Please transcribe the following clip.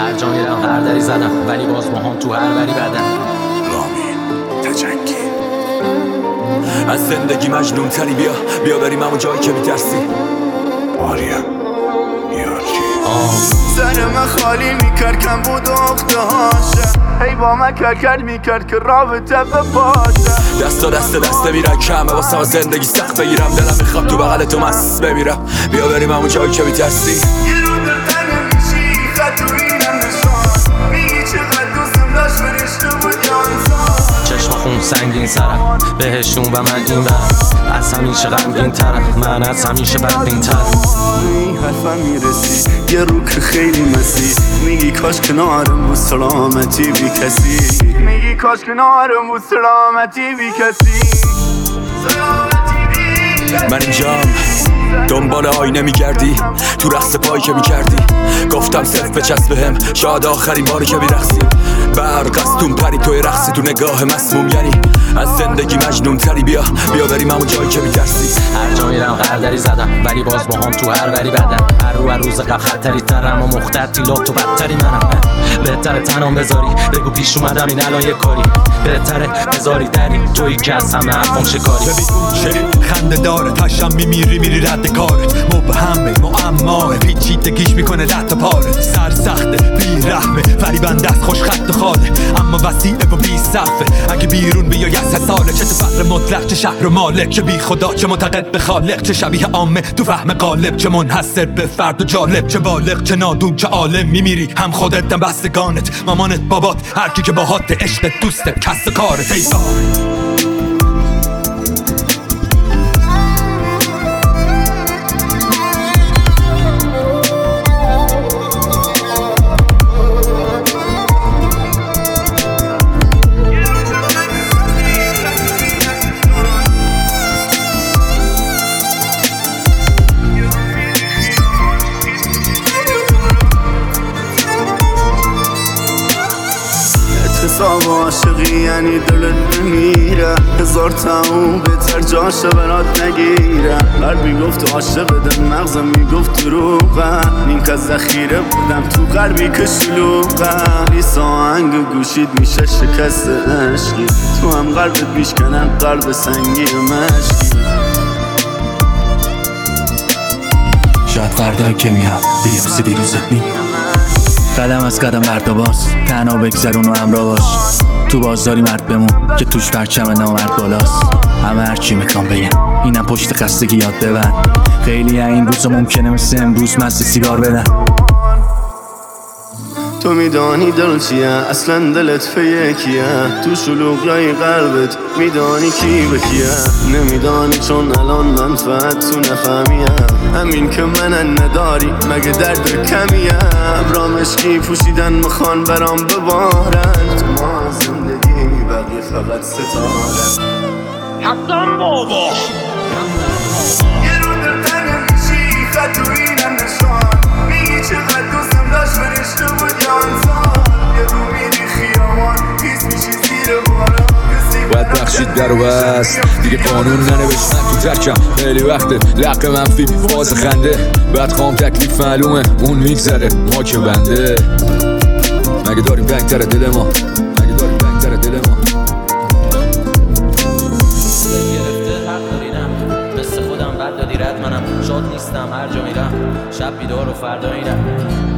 هر جا میرم هر دری زدم، ولی باز باهام تو هر وری بدم. رامین تجنگی از زندگی مجنون تری بیا بریم همون جایی که میترسی. آریا یارجی سر من خالی میکرد کم بود اخته هاشه، هی با من کرد میکرد که رابطه بپاشه. دست میرن کمه واسه زندگی سخت بگیرم، دلم میخواد تو بغل تو مست بمیرم. بیا بریم همون جایی که میترسی. یه رو دلتن نمیشی خط تو اینم نشان، میگی چقدر دوستم داشت فرشته بود یا انسان. چشم خون سنگین سرم بهشون و من این برم، از همیشه غمگین ترم، من از همیشه بدبین ترم. این حرفم میرسی یه رو که خیلی مسی، میگی کاش کنارم بود سلامتی بی کسی، میگی کاش کنارم بود سلامتی بی کسی. من اینجام دنبال آینه میگردی، تو رقص پایی که میکردی گفتم صرف بچسب بهم، شاید آخرین باری که میرقصیم. برق از تون پری توی رقصی تو نگاه مسموم، یعنی از زندگی مجنون تری بیا بریم همون جایی که میترسی. هر جا میرم غردری زدم، ولی باز باهام تو هر وری بدم. هر روز قبل خطری ترم و مختتی لاب تو بدتری منم. بهتره تنام بذاری بگو پیش اومدم این الان یه کاری، بهتره بذاری دری تویی که از همه حرفم شکاری. خنده داره تشم میری رد کارت، مبهمه معماه پیچیدگیش میکنه رد پارت. سر سخته بی رحمه فریبنده است خوش خط و خاله، اما وسیله و بی صفه. اگه بیرون بیای از ساله، چه تو فقر مطلق چه شهر و مالک، چه بی خدا چه معتقد به خالق، چه شبیه عامه تو فهم قالب، چه منحصر به فرد و جالب، چه بالغ چه نادون چه عالم. میمیری هم خودت هم بستگانت، مامانت بابات هر کی که باهات عشق دوست کس و کارت. ای حساب عاشقی یعنی دلت بمیره، هزار تموم بهتر جاشه برات نگیره. قلبی گفت عاشق دل مغزم میگفت دروغه، این که ذخیره بودم تو قلبی که شلوغه. بیس آهنگ گوشید میشه شکست عشقی، تو هم قلبت بیشکنم قلب سنگی مشکی. شاید فردایی که میام بیامسی دیروزت می قدم از قدم برداباز، تنها بگذرون و همراه باش. تو بازاری مرد بمون که توش پرچم نامرد بالاست. همه هرچی میخوام بگم اینم پشت خستگی یاد ببر. خیلی این روزا ممکنه مثل امروز مست سیگار بدن. تو میدانی دل چیه اصلا دلت فیکیه، تو شلوغی قلبت میدانی کی به کیه. نمیدانی چون الان منفعت تو نفهمیم، همین که من نداری مگه درد کمیه. ابرام عشقی پوشیدن میخوان برام ببارن، تو ما زندگی بقیه فقط ستاره. حسن بابا یه رو دلتن نمیشی خط تو اینم نشان، میگی چقدر دوستم داشت فرشته بود یا انسان. یه رو میری خیامان پیس میشی زیر باران، باید بخشید در و بست دیگه قانون ننوشتن تو ترکم. خیلی وقته لق منفی فاز خنده، بعد خام تکلیف معلومه اون میگذره ما که بنده. مگه داریم بنگتر دل ما، مگه داریم بنگتر دل ما. گرفته حق دارینم مثل خودم بد دادی رد، منم شاد نیستم هر جا میرم، شب بیدار و فردا اینم.